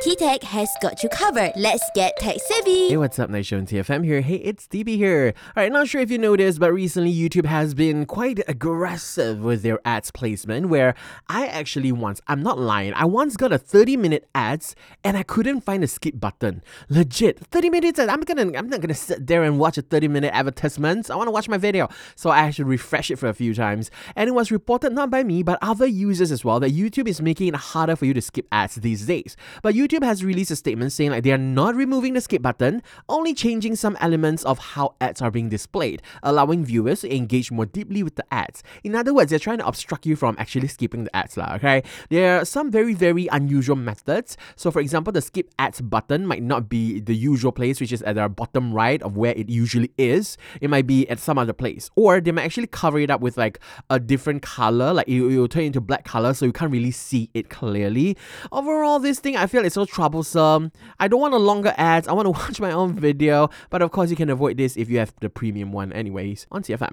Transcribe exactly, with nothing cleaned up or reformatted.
T-Tech has got you covered. Let's get tech savvy. Hey, what's up, Nice Show on T F M here. Hey, it's D B here. Alright, not sure if you noticed, but recently YouTube has been quite aggressive with their ads placement, where I actually once, I'm not lying, I once got a thirty minute ads and I couldn't find a skip button. Legit, thirty minutes, I'm gonna, I'm not gonna sit there and watch a thirty minute advertisement. I wanna watch my video. So I had to refresh it for a few times. And it was reported not by me, but other users as well, that YouTube is making it harder for you to skip ads these days. But YouTube has released a statement saying like they are not removing the skip button, only changing some elements of how ads are being displayed, allowing viewers to engage more deeply with the ads. In other words, they're trying to obstruct you from actually skipping the ads, lah, okay? There are some very, very unusual methods. So for example, the skip ads button might not be the usual place, which is at the bottom right of where it usually is. It might be at some other place. Or they might actually cover it up with like a different color, like it will turn into black color so you can't really see it clearly. Overall, this thing, I feel it's so troublesome. I don't want a longer ads. I want to watch my own video. But of course, you can avoid this if you have the premium one anyways on T F M.